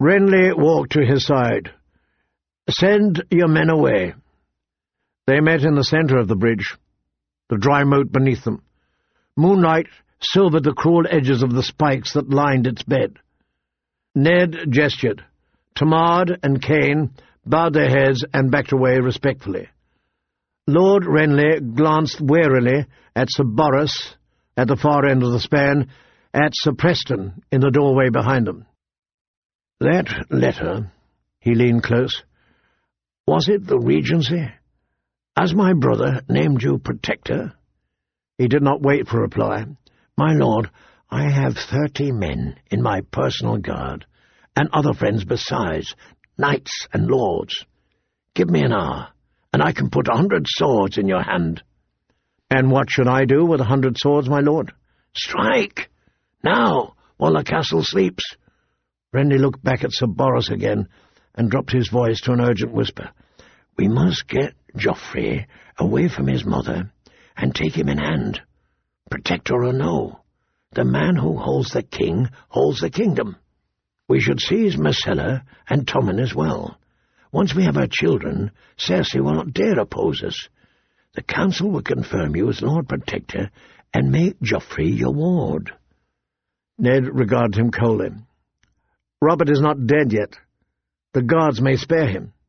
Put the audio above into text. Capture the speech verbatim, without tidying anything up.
Renly walked to his side. "Send your men away." They met in the centre of the bridge, the dry moat beneath them. Moonlight silvered the cruel edges of the spikes that lined its bed. Ned gestured. Tamard and Cain bowed their heads and backed away respectfully. Lord Renly glanced warily at Sir Boris at the far end of the span, at Sir Preston in the doorway behind them. "That letter," he leaned close, "was it the Regency? Has my brother named you Protector?" He did not wait for a reply. "My lord, I have thirty men in my personal guard, and other friends besides, knights and lords. Give me an hour, and I can put a hundred swords in your hand." "And what should I do with a hundred swords, my lord?" "Strike! Now, while the castle sleeps." Renly looked back at Sir Boris again, and dropped his voice to an urgent whisper. "We must get Joffrey away from his mother, and take him in hand. Protector or no, the man who holds the king holds the kingdom. We should seize Myrcella and Tommen as well. Once we have our children, Cersei will not dare oppose us. The council will confirm you as Lord Protector, and make Joffrey your ward." Ned regarded him coldly. "Robert is not dead yet. The guards may spare him."